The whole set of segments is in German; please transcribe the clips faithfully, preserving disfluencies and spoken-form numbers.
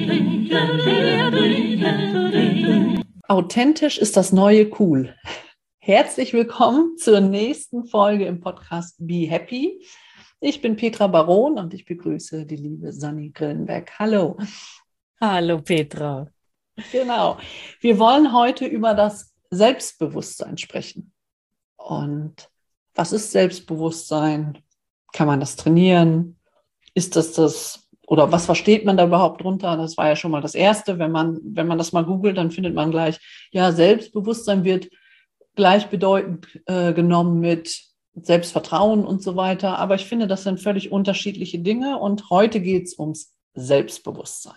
Authentisch ist das neue Cool. Herzlich willkommen zur nächsten Folge im Podcast Be Happy. Ich bin Petra Baron und ich begrüße die liebe Sanni Grillenberg. Hallo. Hallo Petra. Genau. Wir wollen heute über das Selbstbewusstsein sprechen. Und was ist Selbstbewusstsein? Kann man das trainieren? Ist das das, oder was versteht man da überhaupt drunter? Das war ja schon mal das Erste. Wenn man, wenn man das mal googelt, dann findet man gleich, ja, Selbstbewusstsein wird gleichbedeutend äh, genommen mit Selbstvertrauen und so weiter. Aber ich finde, das sind völlig unterschiedliche Dinge. Und heute geht es ums Selbstbewusstsein.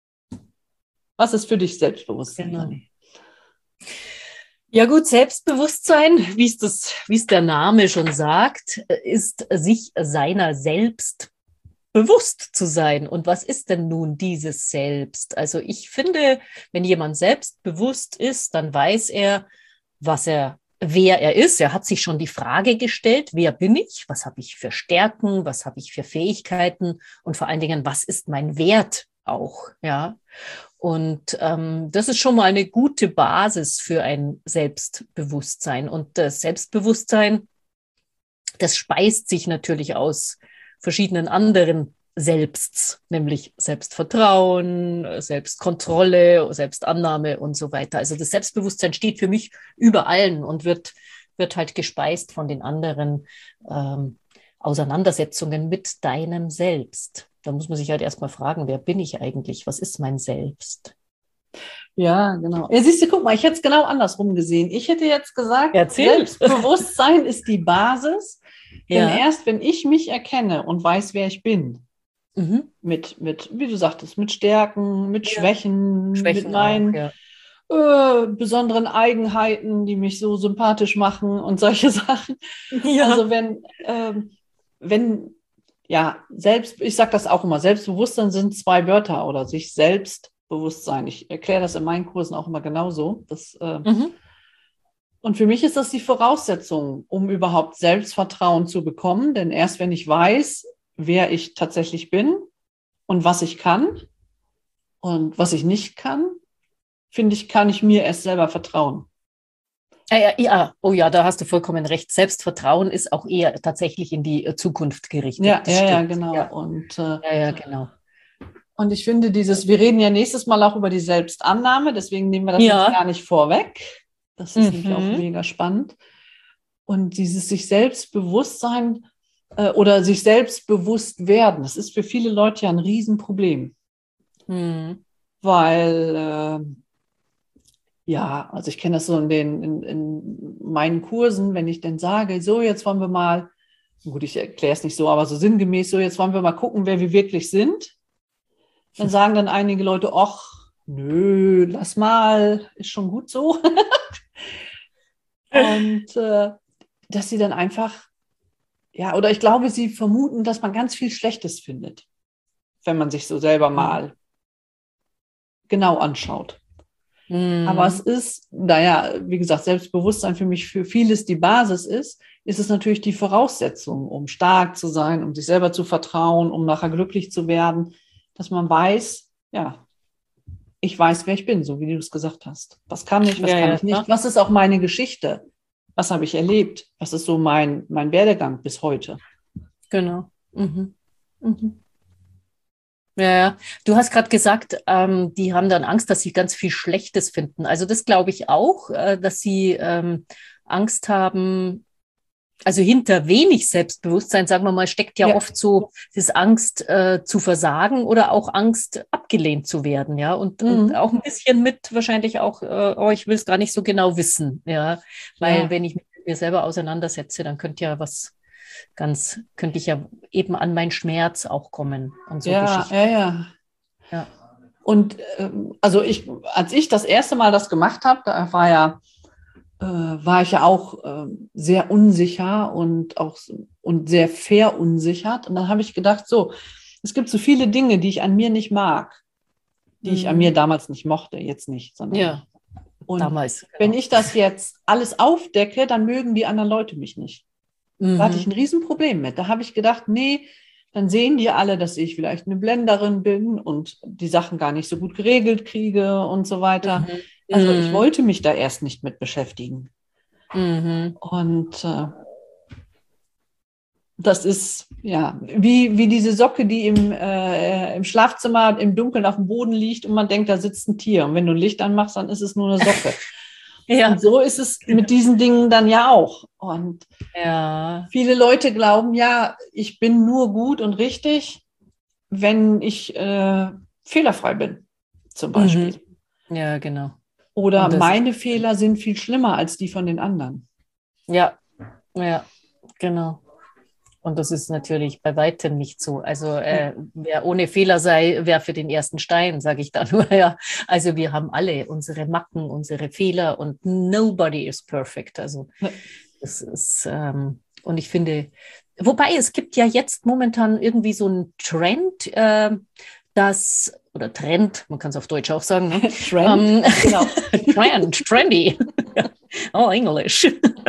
Was ist für dich Selbstbewusstsein, Genau. Sanni? Ja gut, Selbstbewusstsein, wie es das, wie es der Name schon sagt, ist sich seiner selbst bewusst zu sein. Und was ist denn nun dieses Selbst? Also ich finde, wenn jemand selbstbewusst ist, dann weiß er, was er, wer er ist. Er hat sich schon die Frage gestellt, wer bin ich? Was habe ich für Stärken? Was habe ich für Fähigkeiten? Und vor allen Dingen, was ist mein Wert auch? Ja. Und ähm, das ist schon mal eine gute Basis für ein Selbstbewusstsein. Und das Selbstbewusstsein, das speist sich natürlich aus verschiedenen anderen Selbsts, nämlich Selbstvertrauen, Selbstkontrolle, Selbstannahme und so weiter. Also das Selbstbewusstsein steht für mich über allen und wird, wird halt gespeist von den anderen ähm, Auseinandersetzungen mit deinem Selbst. Da muss man sich halt erstmal fragen, wer bin ich eigentlich? Was ist mein Selbst? Ja, genau. Ja, siehst du, guck mal, ich hätte es genau andersrum gesehen. Ich hätte jetzt gesagt, Erzähl. Selbstbewusstsein ist die Basis. Ja. Denn erst, wenn ich mich erkenne und weiß, wer ich bin, Mhm. mit, mit, wie du sagtest, mit Stärken, mit Ja. Schwächen, Schwächen mit meinen auch, ja. äh, besonderen Eigenheiten, die mich so sympathisch machen und solche Sachen. Ja. Also wenn, ähm, wenn, ja, selbst, ich sage das auch immer, Selbstbewusstsein sind zwei Wörter oder sich Selbstbewusstsein. Ich erkläre das in meinen Kursen auch immer genauso. Das, äh, Mhm. Und für mich ist das die Voraussetzung, um überhaupt Selbstvertrauen zu bekommen. Denn erst wenn ich weiß, wer ich tatsächlich bin und was ich kann und was ich nicht kann, finde ich, kann ich mir erst selber vertrauen. Ja, ja, ja, oh ja, da hast du vollkommen recht. Selbstvertrauen ist auch eher tatsächlich in die Zukunft gerichtet. Ja, Das ja, ja, stimmt. genau. Ja. Und, äh, Ja, ja, genau. und ich finde dieses, wir reden ja nächstes Mal auch über die Selbstannahme, deswegen nehmen wir das Ja. jetzt gar nicht vorweg. Das ist Mhm. nämlich auch mega spannend. Und dieses sich Selbstbewusstsein äh, oder sich selbstbewusst werden, das ist für viele Leute ja ein Riesenproblem. Mhm. Weil, äh, ja, also ich kenne das so in, den, in, in meinen Kursen, wenn ich dann sage, so jetzt wollen wir mal, gut, ich erkläre es nicht so, aber so sinngemäß, so jetzt wollen wir mal gucken, wer wir wirklich sind. Dann sagen dann einige Leute, ach, nö, lass mal, ist schon gut so. Und äh, dass sie dann einfach, ja, oder ich glaube, sie vermuten, dass man ganz viel Schlechtes findet, wenn man sich so selber mal genau anschaut. Mhm. Aber es ist, naja, wie gesagt, Selbstbewusstsein für mich für vieles die Basis ist, ist es natürlich die Voraussetzung, um stark zu sein, um sich selber zu vertrauen, um nachher glücklich zu werden, dass man weiß, ja, ich weiß, wer ich bin, so wie du es gesagt hast. Was kann ich, was Ja, kann ja, ich nicht? klar. Was ist auch meine Geschichte? Was habe ich erlebt? Was ist so mein, mein Werdegang bis heute? Genau. Mhm. Mhm. Ja, ja. Du hast gerade gesagt, ähm, die haben dann Angst, dass sie ganz viel Schlechtes finden. Also das glaube ich auch, äh, dass sie ähm, Angst haben. Also hinter wenig Selbstbewusstsein, sagen wir mal, steckt ja, Ja. oft so das Angst äh, zu versagen oder auch Angst abgelehnt zu werden, ja, und, und Mhm. auch ein bisschen mit wahrscheinlich auch, äh, oh, ich will es gar nicht so genau wissen, ja, weil Ja. wenn ich mich mit mir selber auseinandersetze, dann könnte ja was ganz, könnte ich ja eben an meinen Schmerz auch kommen und so Ja, Geschichten. ja, ja. Ja. Und ähm, also ich, als ich das erste Mal das gemacht habe, da war ja, äh, war ich ja auch äh, sehr unsicher und auch und sehr verunsichert. Und dann habe ich gedacht, so, es gibt so viele Dinge, die ich an mir nicht mag, die ich an mir damals nicht mochte, jetzt nicht, sondern Ja, und damals. wenn Genau. ich das jetzt alles aufdecke, dann mögen die anderen Leute mich nicht. Da hatte ich Mhm. ein Riesenproblem mit. Da habe ich gedacht, nee, dann sehen die alle, dass ich vielleicht eine Blenderin bin und die Sachen gar nicht so gut geregelt kriege und so weiter. Mhm. Also ich Mhm. wollte mich da erst nicht mit beschäftigen. Mhm. Und äh, das ist ja wie, wie diese Socke, die im, äh, im Schlafzimmer im Dunkeln auf dem Boden liegt und man denkt, da sitzt ein Tier. Und wenn du ein Licht anmachst, dann ist es nur eine Socke. Ja. Und so ist es mit diesen Dingen dann ja auch. Und Ja. viele Leute glauben, ja, ich bin nur gut und richtig, wenn ich äh, fehlerfrei bin, zum Beispiel. Mhm. Ja, genau. Oder Und das meine ist, Fehler sind viel schlimmer als die von den anderen. ja, ja, genau. Und das ist natürlich bei weitem nicht so. Also äh, wer ohne Fehler sei, werfe den ersten Stein, sage ich da nur. Ja. Also wir haben alle unsere Macken, unsere Fehler und nobody is perfect. Also das ist, ähm, und ich finde, wobei es gibt ja jetzt momentan irgendwie so einen Trend, äh, dass, oder Trend, man kann es auf Deutsch auch sagen, ne? Trend, ähm, genau. Trend, trendy. Oh, Englisch.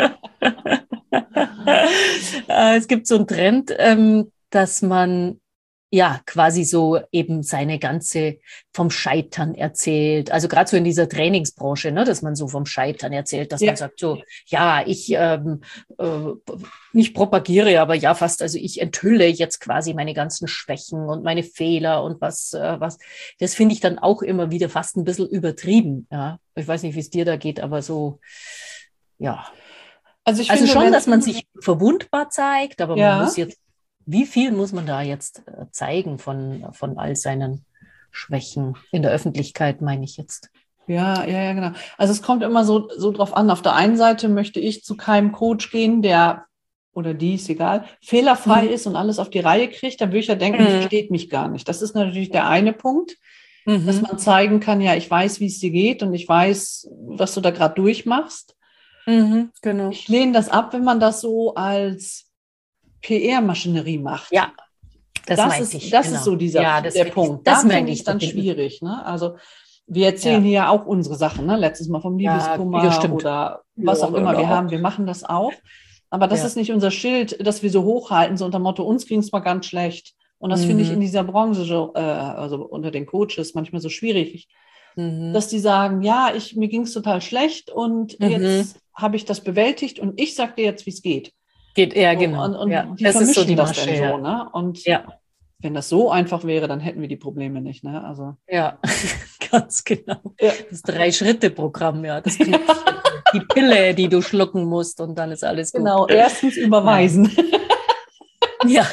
Äh, es gibt so einen Trend, ähm, dass man ja quasi so eben seine ganze vom Scheitern erzählt. Also gerade so in dieser Trainingsbranche, ne, dass man so vom Scheitern erzählt, dass Ja. man sagt so, ja, ich ähm, äh, nicht propagiere, aber ja fast, also ich enthülle jetzt quasi meine ganzen Schwächen und meine Fehler und was, äh, was. Das finde ich dann auch immer wieder fast ein bisschen übertrieben. Ja, ich weiß nicht, wie es dir da geht, aber so, ja. Also ich Also finde, schon, wenn, dass man sich verwundbar zeigt, aber man muss ja, jetzt, wie viel muss man da jetzt äh, zeigen von, von all seinen Schwächen in der Öffentlichkeit, meine ich jetzt. ja, ja, ja, genau. Also es kommt immer so, so drauf an. Auf der einen Seite möchte ich zu keinem Coach gehen, der oder die, ist egal, fehlerfrei Mhm. ist und alles auf die Reihe kriegt, dann würde ich ja denken, die Mhm. versteht mich gar nicht. Das ist natürlich der eine Punkt, dass Mhm. man zeigen kann, ja, ich weiß, wie es dir geht und ich weiß, was du da gerade durchmachst. Mhm. Genau. Ich lehne das ab, wenn man das so als P R-Maschinerie macht. Ja, das Das meinte ist, ich, das ist genau. so dieser, Ja, das der finde ich, Punkt. das Da meine finde ich ich, es da dann finden, schwierig. Ne? Also wir erzählen ja, hier ja auch unsere Sachen, ne? Letztes Mal vom ja, ja, Liebeskummer stimmt. oder was Ja, auch immer wir genau. haben. Wir machen das auch. Aber das Ja. ist nicht unser Schild, dass wir so hochhalten, so unter dem Motto, uns ging es mal ganz schlecht. Und das finde ich in Mhm. dieser Branche, so, äh, also unter den Coaches, manchmal so schwierig, Mhm. dass die sagen, ja, ich, mir ging es total schlecht und Mhm. jetzt habe ich das bewältigt und ich sage dir jetzt, wie es geht. Geht, ja, So, und, genau. Ja, und die das ist so vermischen die das Masche, dann so, ja. ne? Und Ja, wenn das so einfach wäre, dann hätten wir die Probleme nicht, ne? Also, ja, ganz genau. ja. Das Drei-Schritte-Programm, ja, das Knöpfchen, die Pille, die du schlucken musst und dann ist alles gut. Genau, erstens Ja, überweisen. ja.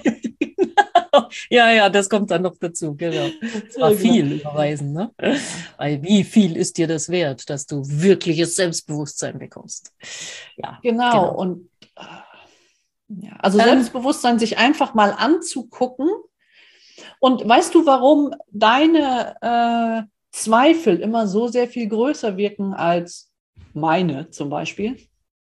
Ja, ja, das kommt dann noch dazu, genau. Zwar Ja, genau. viel überweisen, ne? Ja. Weil wie viel ist dir das wert, dass du wirkliches Selbstbewusstsein bekommst? Ja, Genau. genau. Und äh, ja, also Ähm, Selbstbewusstsein sich einfach mal anzugucken. Und weißt du, warum deine äh, Zweifel immer so sehr viel größer wirken als meine zum Beispiel?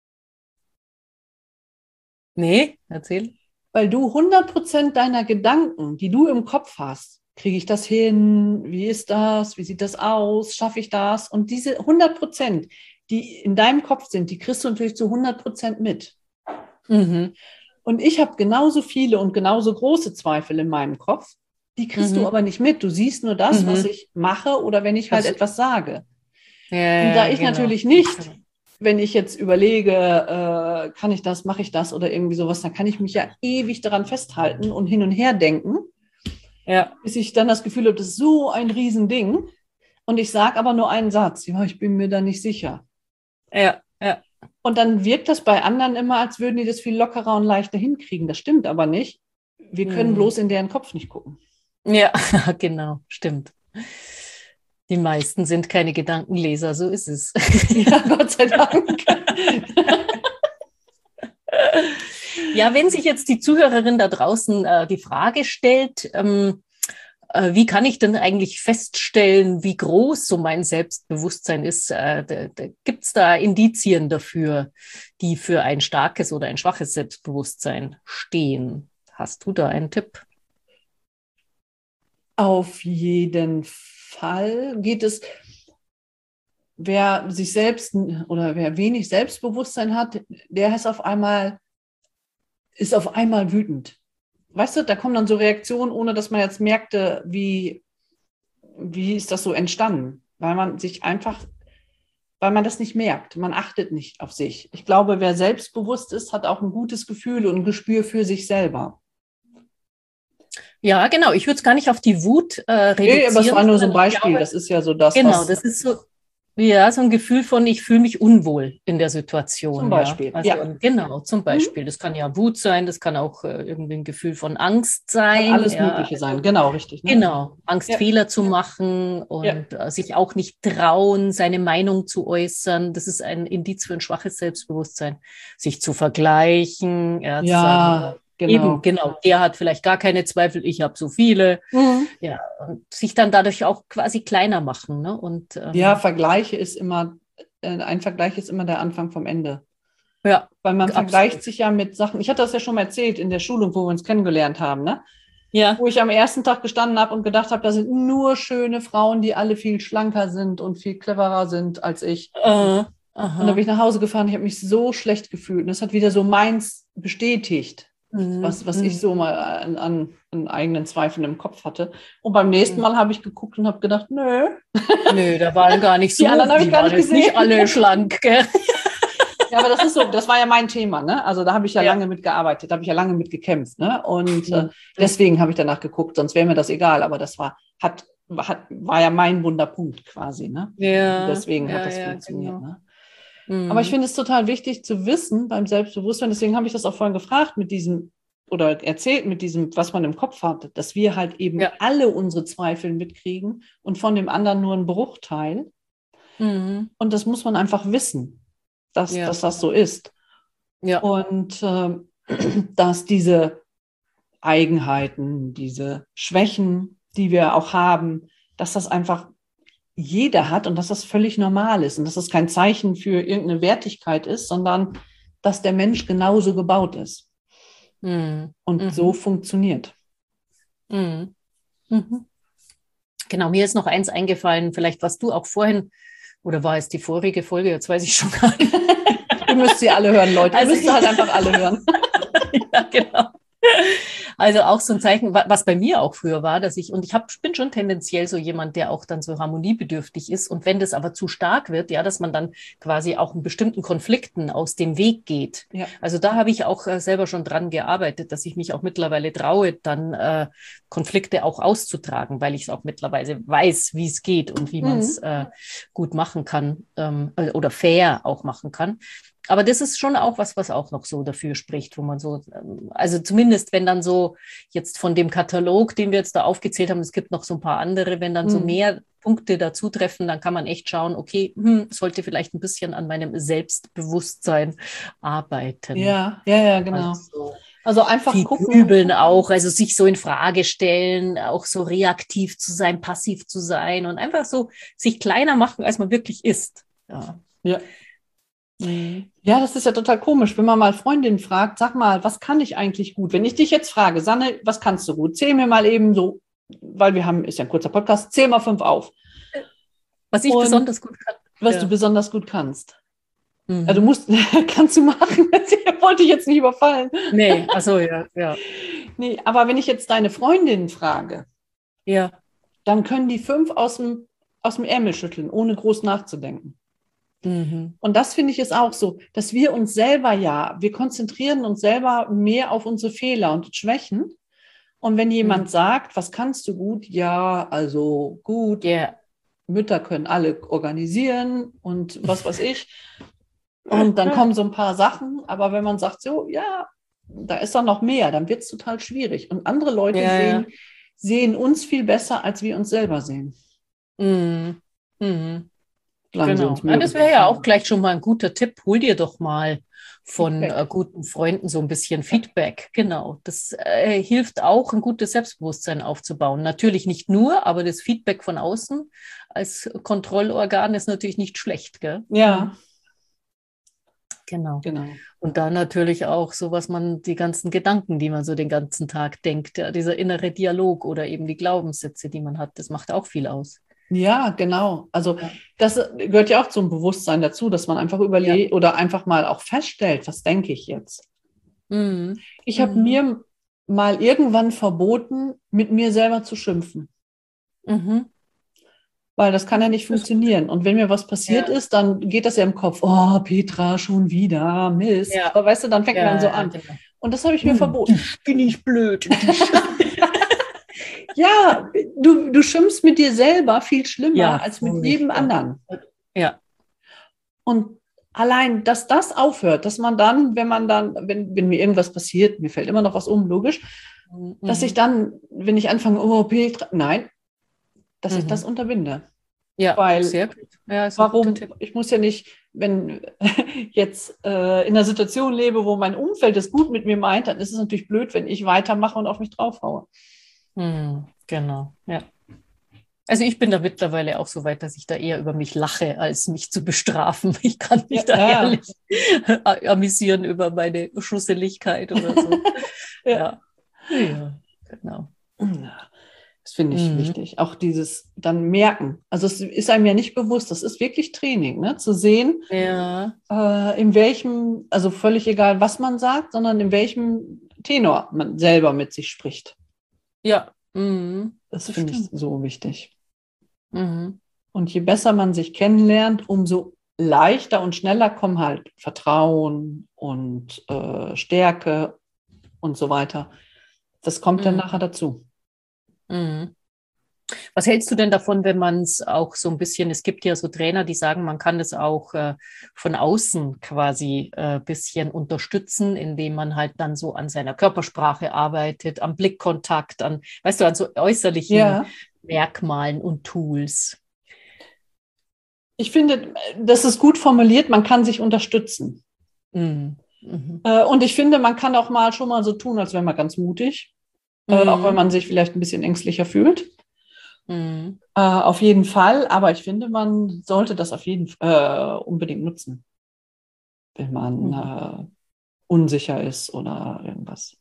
nee, erzähl. Weil du hundert Prozent deiner Gedanken, die du im Kopf hast, kriege ich das hin? Wie ist das? Wie sieht das aus? Schaffe ich das? Und diese hundert Prozent, die in deinem Kopf sind, die kriegst du natürlich zu hundert Prozent mit. Mhm. Und ich habe genauso viele und genauso große Zweifel in meinem Kopf. Die kriegst du Mhm. aber nicht mit. Du siehst nur das, was Mhm. ich mache oder wenn ich halt Das, etwas sage. ja, Und da ja, ich genau. natürlich nicht, wenn ich jetzt überlege, äh, kann ich das, mache ich das oder irgendwie sowas, dann kann ich mich ja ewig daran festhalten und hin und her denken, Ja, bis ich dann das Gefühl habe, das ist so ein Riesending. Und ich sage aber nur einen Satz, ja, ich bin mir da nicht sicher. ja, ja. Und dann wirkt das bei anderen immer, als würden die das viel lockerer und leichter hinkriegen. Das stimmt aber nicht. Wir können Mhm. bloß in deren Kopf nicht gucken. Ja, genau, stimmt. Die meisten sind keine Gedankenleser, so ist es. Ja, Gott sei Dank. Ja, wenn sich jetzt die Zuhörerin da draußen äh, die Frage stellt, ähm, äh, wie kann ich denn eigentlich feststellen, wie groß so mein Selbstbewusstsein ist? Äh, Gibt es da Indizien dafür, die für ein starkes oder ein schwaches Selbstbewusstsein stehen? Hast du da einen Tipp? Auf jeden Fall geht es, wer sich selbst oder wer wenig Selbstbewusstsein hat, der ist auf einmal, ist auf einmal wütend. weißt du, da kommen dann so Reaktionen, ohne dass man jetzt merkte, wie, wie ist das so entstanden? Weil man sich einfach, weil man das nicht merkt. Man achtet nicht auf sich. Ich glaube, wer selbstbewusst ist, hat auch ein gutes Gefühl und ein Gespür für sich selber. Ja, genau. Ich würde es gar nicht auf die Wut äh, reduzieren. Nee, aber es war nur so ein sondern ich Beispiel. glaube, Das ist ja so das, genau, was das ist so, ja, so ein Gefühl von, ich fühle mich unwohl in der zum Situation. Beispiel, Ja, also ja. genau, zum Mhm. Beispiel. Das kann ja Wut sein, das kann auch äh, irgendwie ein Gefühl von Angst Kann sein. alles Ja, Mögliche sein. also, Genau, richtig. Ne? genau, Angst, Ja. Fehler zu machen Ja. und äh, sich auch nicht trauen, seine Meinung zu äußern. Das ist ein Indiz für ein schwaches Selbstbewusstsein. Sich zu vergleichen, ja, zu sagen, Ja, eben, genau. genau, der hat vielleicht gar keine Zweifel, ich habe so viele. Mhm. Ja, und sich dann dadurch auch quasi kleiner machen. Ne? Und, ähm, Ja, Vergleiche ist immer, äh, ein Vergleich ist immer der Anfang vom Ende. ja, Weil man absolut. vergleicht sich ja mit Sachen, ich hatte das ja schon mal erzählt in der Schulung, wo wir uns kennengelernt haben, ne? Ja. Wo ich am ersten Tag gestanden habe und gedacht habe, da sind nur schöne Frauen, die alle viel schlanker sind und viel cleverer sind als ich. Äh, Und da bin ich nach Hause gefahren, ich habe mich so schlecht gefühlt. Und das hat wieder so meins bestätigt, mhm. was, was mhm. ich so mal an, an, an eigenen Zweifeln im Kopf hatte. Und beim nächsten Mal habe ich geguckt und habe gedacht, nö. Nö, da waren gar nicht so, Die anderen habe ich die gar waren nicht jetzt nicht gesehen. alle schlank, gell? Ja, aber das ist so, das war ja mein Thema, ne? Also da habe ich ja, Ja. lange mit gearbeitet, da habe ich ja lange mit gekämpft, ne? Und Mhm. äh, deswegen habe ich danach geguckt, sonst wäre mir das egal. Aber das war, hat, hat, war ja mein Wunderpunkt quasi, ne? Ja, Deswegen ja, hat das ja, funktioniert, genau. ne? Mhm. Aber ich finde es total wichtig zu wissen beim Selbstbewusstsein, deswegen habe ich das auch vorhin gefragt mit diesem, oder erzählt mit diesem, was man im Kopf hat, dass wir halt eben Ja. alle unsere Zweifel mitkriegen und von dem anderen nur einen Bruchteil. Mhm. Und das muss man einfach wissen, dass, Ja. dass das so ist. Ja. Und äh, dass diese Eigenheiten, diese Schwächen, die wir auch haben, dass das einfach jeder hat und dass das völlig normal ist und dass das kein Zeichen für irgendeine Wertigkeit ist, sondern dass der Mensch genauso gebaut ist Mhm. und Mhm. so funktioniert. Mhm. Mhm. Genau, mir ist noch eins eingefallen, vielleicht was du auch vorhin, oder war es die vorige Folge, jetzt weiß ich schon gar nicht. Ihr müsst sie alle hören, Leute. Ihr Also, müsst sie halt einfach alle hören. ja, genau. Also auch so ein Zeichen, was bei mir auch früher war, dass ich, und ich hab, bin schon tendenziell so jemand, der auch dann so harmoniebedürftig ist. Und wenn das aber zu stark wird, ja, dass man dann quasi auch in bestimmten Konflikten aus dem Weg geht. Ja. Also da habe ich auch äh, selber schon dran gearbeitet, dass ich mich auch mittlerweile traue, dann äh, Konflikte auch auszutragen, weil ich es auch mittlerweile weiß, wie es geht und wie Mhm. man es äh, gut machen kann ähm, oder fair auch machen kann. Aber das ist schon auch was, was auch noch so dafür spricht, wo man so, also zumindest wenn dann so jetzt von dem Katalog, den wir jetzt da aufgezählt haben, es gibt noch so ein paar andere, wenn dann so Mhm. mehr Punkte dazu treffen, dann kann man echt schauen, okay, hm, sollte vielleicht ein bisschen an meinem Selbstbewusstsein arbeiten. Ja, ja, ja, genau. Also, Also einfach viel gucken. grübeln auch, also sich so in Frage stellen, auch so reaktiv zu sein, passiv zu sein und einfach so sich kleiner machen, als man wirklich ist. Ja. Ja. Ja, das ist ja total komisch, wenn man mal Freundinnen fragt, sag mal, was kann ich eigentlich gut? Wenn ich dich jetzt frage, Sanne, was kannst du gut? Zähl mir mal eben so, weil wir haben, ist ja ein kurzer Podcast, zähl mal fünf auf. Was ich Und besonders gut kann. Was Ja. du besonders gut kannst. Mhm. Ja, du musst, kannst du machen, wollte ich jetzt nicht überfallen. Nee, achso, ja, ja. Nee, aber wenn ich jetzt deine Freundinnen frage, Ja. dann können die fünf aus dem, aus dem Ärmel schütteln, ohne groß nachzudenken. Mhm. Und das finde ich ist auch so, dass wir uns selber ja, wir konzentrieren uns selber mehr auf unsere Fehler und Schwächen. Und wenn jemand Mhm. sagt, was kannst du gut? Ja, also gut. Yeah. Mütter können alle organisieren und was weiß ich. Und dann kommen so ein paar Sachen. Aber wenn man sagt, so, ja, da ist doch noch mehr, dann wird es total schwierig. Und andere Leute Ja, sehen, ja. sehen uns viel besser, als wir uns selber sehen. Mhm. Mhm. Solange sie Genau. uns Ja, mögen. das wäre ja auch gleich schon mal ein guter Tipp. Hol dir doch mal von Feedback. äh, guten Freunden so ein bisschen Feedback. Genau. Das äh, hilft auch, ein gutes Selbstbewusstsein aufzubauen. Natürlich nicht nur, aber das Feedback von außen als Kontrollorgan ist natürlich nicht schlecht, gell? Ja, Genau. genau. Und dann natürlich auch so, was man, die ganzen Gedanken, die man so den ganzen Tag denkt, ja, dieser innere Dialog oder eben die Glaubenssätze, die man hat, das macht auch viel aus. Ja, genau. Also Ja. das gehört ja auch zum Bewusstsein dazu, dass man einfach überlegt oder einfach mal auch feststellt, was denke ich jetzt. Mhm. Ich habe Mhm. mir mal irgendwann verboten, mit mir selber zu schimpfen. Mhm. Weil das kann ja nicht funktionieren. Und wenn mir was passiert Ja. ist, dann geht das ja im Kopf. Oh, Petra, schon wieder, Mist. Ja. Weißt du, dann fängt man Ja, so ja, an. genau. Und das habe ich mir Hm, verboten. dich bin ich blöd. Dich. Ja, du, du schimpfst mit dir selber viel schlimmer Ja, als mit jedem furchtbar. anderen. Ja. Und allein, dass das aufhört, dass man dann, wenn man dann, wenn, wenn mir irgendwas passiert, mir fällt immer noch was um, logisch, Mhm. dass ich dann, wenn ich anfange, oh, Petra, nein, dass Mhm. ich das unterbinde. Ja, Weil, sehr gut. Ja, ist ein guter warum, Tipp. ich muss ja nicht, wenn jetzt äh, in einer Situation lebe, wo mein Umfeld es gut mit mir meint, dann ist es natürlich blöd, wenn ich weitermache und auf mich draufhaue. Hm, genau, ja. Also ich bin da mittlerweile auch so weit, dass ich da eher über mich lache, als mich zu bestrafen. Ich kann mich Ja, da ja. ehrlich amüsieren über meine Schusseligkeit oder so. Ja. Ja, ja, genau. Das finde ich Mhm. wichtig. Auch dieses dann merken. Also es ist einem ja nicht bewusst, das ist wirklich Training, ne? Zu sehen, Ja, äh, in welchem, also völlig egal, was man sagt, sondern in welchem Tenor man selber mit sich spricht. ja. Mhm. Das, Das finde ich stimmt. so wichtig. Mhm. Und je besser man sich kennenlernt, umso leichter und schneller kommen halt Vertrauen und äh, Stärke und so weiter. Das kommt dann Mhm. nachher dazu. Mhm. Was hältst du denn davon, wenn man es auch so ein bisschen, es gibt ja so Trainer, die sagen, man kann das auch äh, von außen quasi ein äh, bisschen unterstützen, indem man halt dann so an seiner Körpersprache arbeitet, am Blickkontakt, an, weißt du, an so äußerlichen Ja, Merkmalen und Tools. ich finde, das ist gut formuliert, man kann sich unterstützen. Mhm. Mhm. Äh, und ich finde, man kann auch mal schon mal so tun, als wäre man ganz mutig, äh, auch wenn Mhm. man sich vielleicht ein bisschen ängstlicher fühlt. Mhm. Äh, auf jeden Fall, aber ich finde, man sollte das auf jeden Fall äh, unbedingt nutzen, wenn man Mhm. äh, unsicher ist oder irgendwas.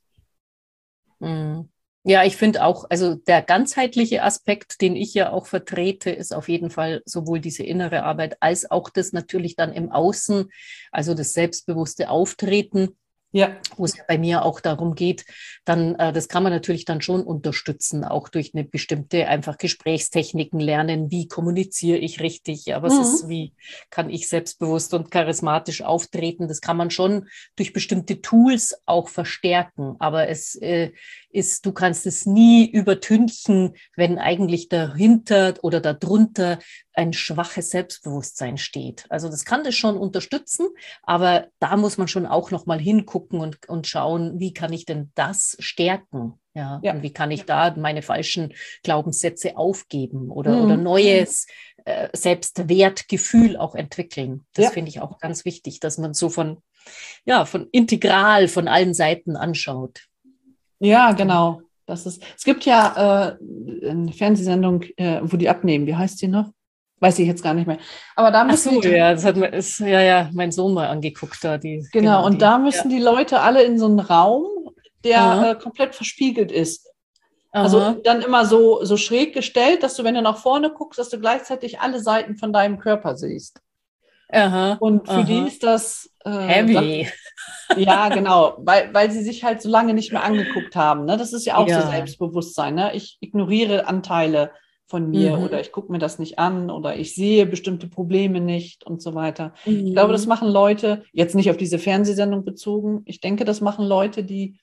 Mhm. Ja, ich finde auch, also der ganzheitliche Aspekt, den ich ja auch vertrete, ist auf jeden Fall sowohl diese innere Arbeit als auch das natürlich dann im Außen, also das selbstbewusste Auftreten, Ja, wo es ja bei mir auch darum geht, dann, äh, das kann man natürlich dann schon unterstützen, auch durch eine bestimmte einfach Gesprächstechniken lernen, wie kommuniziere ich richtig, ja, was ist, mhm. wie kann ich selbstbewusst und charismatisch auftreten, das kann man schon durch bestimmte Tools auch verstärken, aber es äh, ist, du kannst es nie übertünchen, wenn eigentlich dahinter oder darunter ein schwaches Selbstbewusstsein steht. Also das kann das schon unterstützen, aber da muss man schon auch noch mal hingucken und, und schauen, wie kann ich denn das stärken? Ja, Ja. und wie kann ich da meine falschen Glaubenssätze aufgeben oder, Mhm. oder neues äh, Selbstwertgefühl auch entwickeln? Das Ja. finde ich auch ganz wichtig, dass man so von, ja, von integral von allen Seiten anschaut. Ja, genau. Das ist, es gibt ja äh, eine Fernsehsendung, äh, wo die abnehmen. Wie heißt die noch? Weiß ich jetzt gar nicht mehr. Aber da Ach müssen so, die, ja, das hat man, ist, ja, ja, mein Sohn mal angeguckt da, die, genau, genau, und die, da ja. müssen die Leute alle in so einen Raum, der Aha, äh, komplett verspiegelt ist. Also aha, dann immer so, so schräg gestellt, dass du, wenn du nach vorne guckst, dass du gleichzeitig alle Seiten von deinem Körper siehst. aha, Und für die aha. ist das, äh, dann, Heavy. ja, genau, weil, weil sie sich halt so lange nicht mehr angeguckt haben. Ne? Das ist ja auch so Ja. Selbstbewusstsein. Ne? Ich ignoriere Anteile von mir oder Mhm. ich gucke mir das nicht an oder ich sehe bestimmte Probleme nicht und so weiter. Ich glaube, das Mhm. machen Leute, jetzt nicht auf diese Fernsehsendung bezogen, ich denke, das machen Leute, die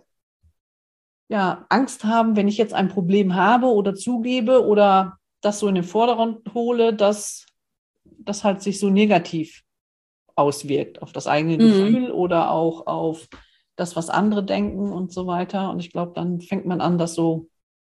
ja Angst haben, wenn ich jetzt ein Problem habe oder zugebe oder das so in den Vordergrund hole, dass das halt sich so negativ auswirkt auf das eigene Mhm. Gefühl oder auch auf das, was andere denken und so weiter. Und ich glaube, dann fängt man an, das so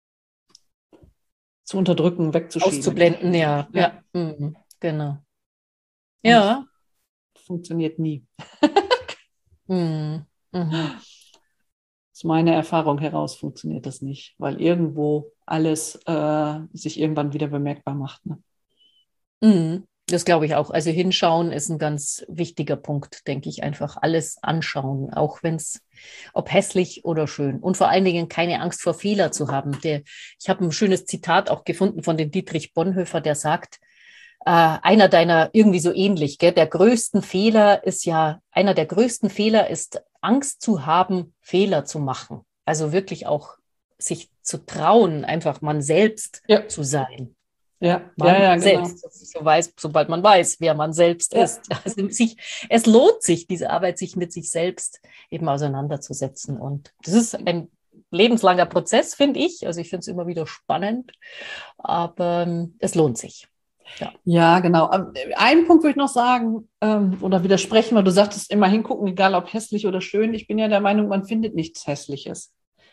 zu unterdrücken, wegzuschieben. Auszublenden, ja, Ja, ja, mhm. Genau. und das Ja. funktioniert nie. Mhm. Mhm. Aus meiner Erfahrung heraus funktioniert das nicht, weil irgendwo alles äh, sich irgendwann wieder bemerkbar macht. Ne? Mhm. Das glaube ich auch. Also hinschauen ist ein ganz wichtiger Punkt, denke ich. Einfach alles anschauen, auch wenn es, ob hässlich oder schön. Und vor allen Dingen keine Angst vor Fehler zu haben. Der, ich habe ein schönes Zitat auch gefunden von dem Dietrich Bonhoeffer, der sagt, äh, einer deiner, irgendwie so ähnlich, gell, der größten Fehler ist ja, einer der größten Fehler ist, Angst zu haben, Fehler zu machen. Also wirklich auch sich zu trauen, einfach man selbst Ja. zu sein. Ja, Man ja, ja, genau. selbst, so weiß, sobald man weiß, wer man selbst Ja. ist. Also sich, es lohnt sich, diese Arbeit, sich mit sich selbst eben auseinanderzusetzen. Und das ist ein lebenslanger Prozess, finde ich. Also ich finde es immer wieder spannend, aber ähm, es lohnt sich. Ja. Ja, genau. Einen Punkt würde ich noch sagen ähm, oder widersprechen, weil du sagtest, immer hingucken, egal ob hässlich oder schön. Ich bin ja der Meinung, man findet nichts Hässliches.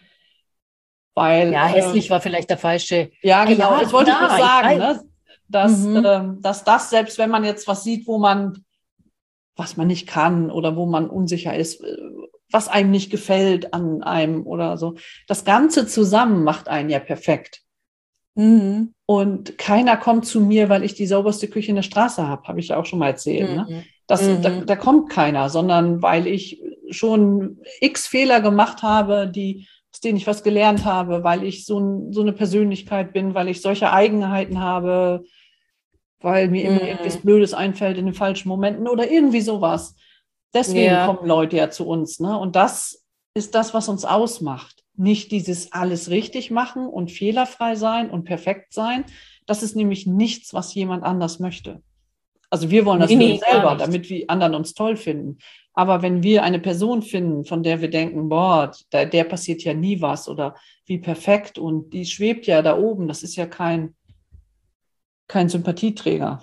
Weil, Ja, hässlich ähm, war vielleicht der falsche. ja, Ah, genau. ja, Das wollte ich ja, noch ich sagen, weiß. ne? Dass, Mhm. ähm, dass das, selbst wenn man jetzt was sieht, wo man, was man nicht kann oder wo man unsicher ist, äh, was einem nicht gefällt an einem oder so, das Ganze zusammen macht einen ja perfekt. Mhm. Und keiner kommt zu mir, weil ich die sauberste Küche in der Straße habe, habe ich ja auch schon mal erzählt. Ne? Mhm. Das, Mhm. da, da kommt keiner, sondern weil ich schon x Fehler gemacht habe, die, aus denen ich was gelernt habe, weil ich so, ein, so eine Persönlichkeit bin, weil ich solche Eigenheiten habe, weil mir immer Mhm. irgendwas Blödes einfällt in den falschen Momenten oder irgendwie sowas. Deswegen Ja. kommen Leute ja zu uns. Ne? Und das ist das, was uns ausmacht. Nicht dieses alles richtig machen und fehlerfrei sein und perfekt sein. Das ist nämlich nichts, was jemand anders möchte. Also wir wollen das Nee, für nee, uns gar selber, nicht. damit wir anderen uns toll finden. Aber wenn wir eine Person finden, von der wir denken, boah, der, der passiert ja nie was oder wie perfekt und die schwebt ja da oben, das ist ja kein, kein Sympathieträger.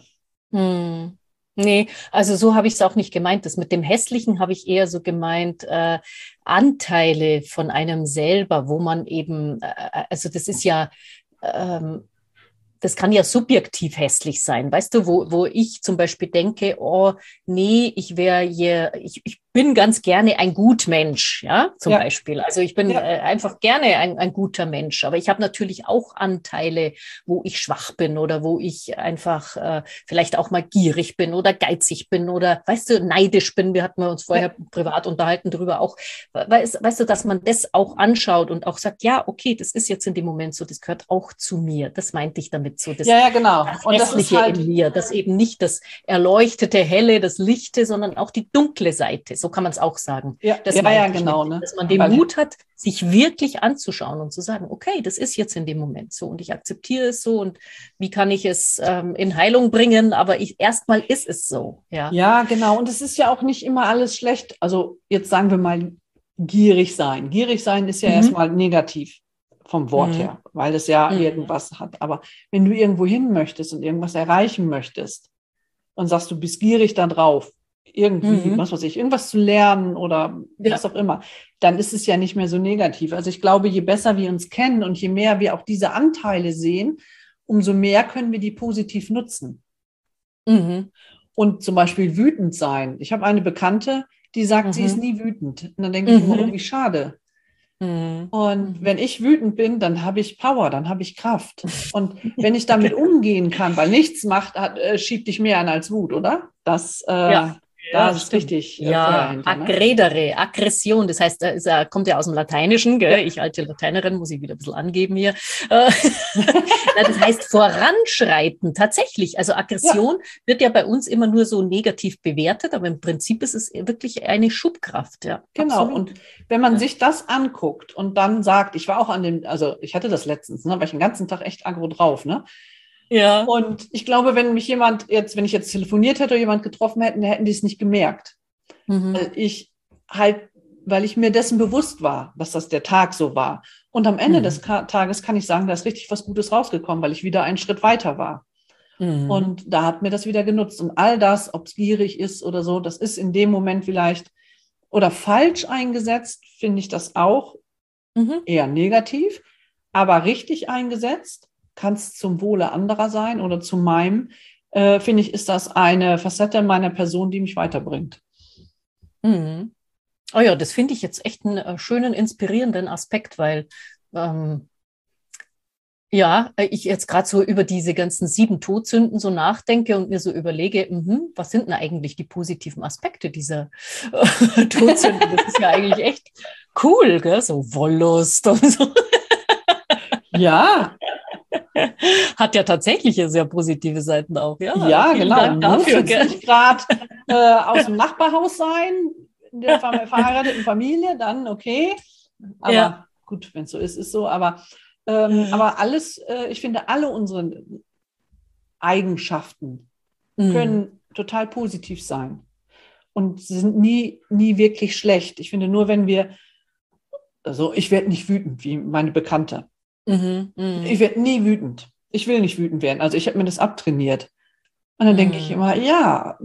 Hm. Nee, also so habe ich es auch nicht gemeint. Das mit dem Hässlichen habe ich eher so gemeint, äh, Anteile von einem selber, wo man eben, äh, also das ist ja, ähm, das kann ja subjektiv hässlich sein, weißt du, wo, wo ich zum Beispiel denke, oh, nee, ich wäre hier, ich, ich bin ganz gerne ein Gutmensch, ja, zum Ja, Beispiel. Also ich bin ja, äh, einfach gerne ein, ein guter Mensch, aber ich habe natürlich auch Anteile, wo ich schwach bin oder wo ich einfach äh, vielleicht auch mal gierig bin oder geizig bin oder, weißt du, neidisch bin. Wir hatten uns ja, vorher privat unterhalten darüber auch, weißt, weißt du, dass man das auch anschaut und auch sagt, ja, okay, das ist jetzt in dem Moment so, das gehört auch zu mir. Das meinte ich damit so, das, ja, ja, genau. das Und das ist Hässliche in halt, mir, das eben nicht das Erleuchtete, Helle, das Lichte, sondern auch die dunkle Seite. So kann man es auch sagen. ja, Das ja, ja, meinte ich mit, genau, ne? dass man den Weil, Mut hat, sich wirklich anzuschauen und zu sagen, okay, das ist jetzt in dem Moment so und ich akzeptiere es so und wie kann ich es ähm, in Heilung bringen, aber ich, erstmal ist es so. Ja, ja, genau. Und es ist ja auch nicht immer alles schlecht. Also jetzt sagen wir mal gierig sein. Gierig sein ist ja mhm. erstmal negativ vom Wort Mhm. her, weil es ja Mhm. irgendwas hat. Aber wenn du irgendwo hin möchtest und irgendwas erreichen möchtest und sagst, du bist gierig da drauf, irgendwie, Mhm. was weiß ich, irgendwas zu lernen oder Ja. was auch immer, dann ist es ja nicht mehr so negativ. Also ich glaube, je besser wir uns kennen und je mehr wir auch diese Anteile sehen, umso mehr können wir die positiv nutzen. Mhm. Und zum Beispiel wütend sein. Ich habe eine Bekannte, die sagt, Mhm. sie ist nie wütend. Und dann denke ich immer, oh, wie schade. Mhm. Und Mhm. wenn ich wütend bin, dann habe ich Power, dann habe ich Kraft. Und wenn ich damit umgehen kann, weil nichts macht, hat, äh, schiebt dich mehr an als Wut, oder? Das, äh, Ja. da Ja, ist stimmt. richtig äh, Feuer Ja, hinter. Ne? aggredere, Aggression, das heißt, es äh, kommt ja aus dem Lateinischen, gell? Ja. Ich alte Lateinerin, muss ich wieder ein bisschen angeben hier. Äh, Na, das heißt voranschreiten, tatsächlich. Also Aggression Ja. wird ja bei uns immer nur so negativ bewertet, aber im Prinzip ist es wirklich eine Schubkraft. Ja, Genau, absolut. und wenn man Ja. sich das anguckt und dann sagt, ich war auch an dem, also ich hatte das letztens, ne, war ich den ganzen Tag echt aggro drauf, ne? Ja. Und ich glaube, wenn mich jemand jetzt, wenn ich jetzt telefoniert hätte oder jemand getroffen hätten, hätten die es nicht gemerkt. Mhm. Weil ich halt, weil ich mir dessen bewusst war, dass das der Tag so war. Und am Ende Mhm. des Ka- Tages kann ich sagen, da ist richtig was Gutes rausgekommen, weil ich wieder einen Schritt weiter war. Mhm. Und da hat mir das wieder genutzt. Und all das, ob es gierig ist oder so, das ist in dem Moment vielleicht oder falsch eingesetzt, finde ich das auch Mhm. eher negativ. Aber richtig eingesetzt, kann es zum Wohle anderer sein oder zu meinem, äh, finde ich, ist das eine Facette meiner Person, die mich weiterbringt. Mhm. Oh ja, das finde ich jetzt echt einen äh, schönen, inspirierenden Aspekt, weil ähm, ja, ich jetzt gerade so über diese ganzen sieben Todsünden so nachdenke und mir so überlege, mh, was sind denn eigentlich die positiven Aspekte dieser äh, Todsünden? Das ist ja eigentlich echt cool, gell? So Wollust und so. Ja, Hat ja tatsächlich sehr positive Seiten auch. Ja, ja, vielen genau. Dank Muss dafür. jetzt Gell? nicht gerade äh, aus dem Nachbarhaus sein, in der ver- verheirateten Familie, dann okay. Aber Ja. gut, wenn es so ist, ist so, aber, ähm, mhm. aber alles, äh, ich finde, alle unsere Eigenschaften mhm. können total positiv sein und sind nie, nie wirklich schlecht. Ich finde, nur wenn wir, also ich werde nicht wütend, wie meine Bekannte. Mhm. Mhm. Ich werde nie wütend. Ich will nicht wütend werden. Also ich habe mir das abtrainiert. Und dann mhm. denke ich immer, ja,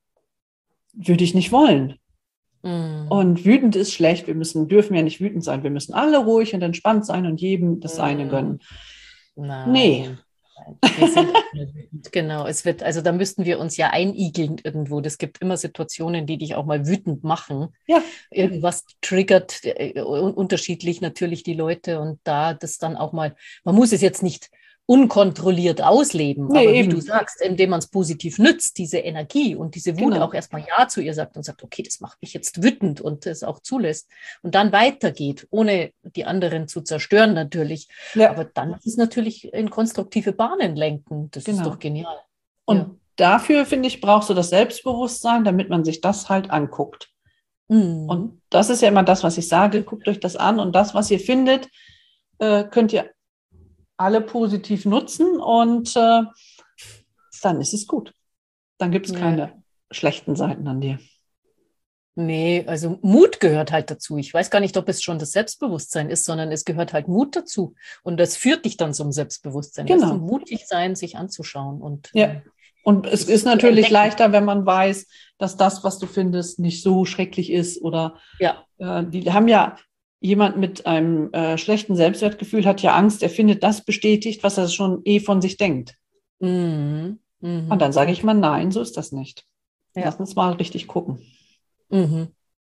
würde ich nicht wollen. Mm. Und wütend ist schlecht. Wir müssen, dürfen ja nicht wütend sein. Wir müssen alle ruhig und entspannt sein und jedem das seine gönnen. Nein. Nee. Wir sind wütend. Genau. Es wird, also da müssten wir uns ja einigeln irgendwo. Es gibt immer Situationen, die dich auch mal wütend machen. Ja. Irgendwas triggert äh, unterschiedlich natürlich die Leute und da das dann auch mal, man muss es jetzt nicht unkontrolliert ausleben, nee, aber wie eben. du sagst, indem man es positiv nützt, diese Energie und diese Wut genau. auch erstmal Ja zu ihr sagt und sagt, okay, das macht mich jetzt wütend und es auch zulässt und dann weitergeht, ohne die anderen zu zerstören natürlich, ja. aber dann ist es natürlich in konstruktive Bahnen lenken, das genau. ist doch genial. Und ja. dafür, finde ich, brauchst du das Selbstbewusstsein, damit man sich das halt anguckt. Mhm. Und das ist ja immer das, was ich sage, guckt euch das an und das, was ihr findet, äh, könnt ihr alle positiv nutzen und äh, dann ist es gut. Dann gibt es ja. keine schlechten Seiten an dir. Nee, also Mut gehört halt dazu. Ich weiß gar nicht, ob es schon das Selbstbewusstsein ist, sondern es gehört halt Mut dazu. Und das führt dich dann zum Selbstbewusstsein. Genau. Zum mutig sein, sich anzuschauen. Und, ja. äh, und es ist natürlich leichter, wenn man weiß, dass das, was du findest, nicht so schrecklich ist. Oder ja. äh, die haben ja jemand mit einem äh, schlechten Selbstwertgefühl hat ja Angst, er findet das bestätigt, was er schon eh von sich denkt. Mhm. Mhm. Und dann sage ich mal, nein, so ist das nicht. Ja. Lass uns mal richtig gucken. Mhm.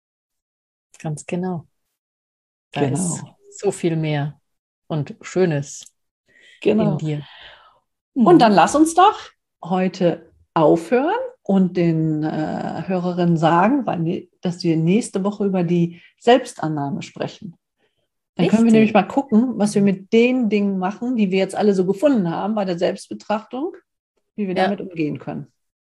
Ganz genau. Da genau. ist so viel mehr und Schönes genau. in dir. Mhm. Und dann lass uns doch heute aufhören und den äh, Hörerinnen sagen, weil, dass wir nächste Woche über die Selbstannahme sprechen. Dann Richtig. Können wir nämlich mal gucken, was wir mit den Dingen machen, die wir jetzt alle so gefunden haben bei der Selbstbetrachtung, wie wir ja. damit umgehen können.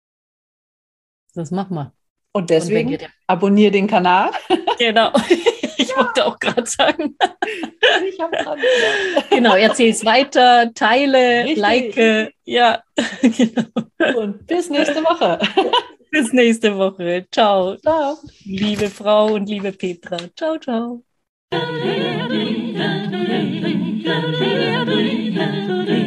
Das machen wir. Und deswegen Und abonniere den Kanal. Genau. Ich ja. wollte auch gerade sagen. Ich habe dran gedacht. Genau, erzähl es weiter, teile, Richtig. like. Ja, genau. Und bis nächste Woche. Bis nächste Woche. Ciao. Ciao. Liebe Frau und liebe Petra. Ciao, ciao.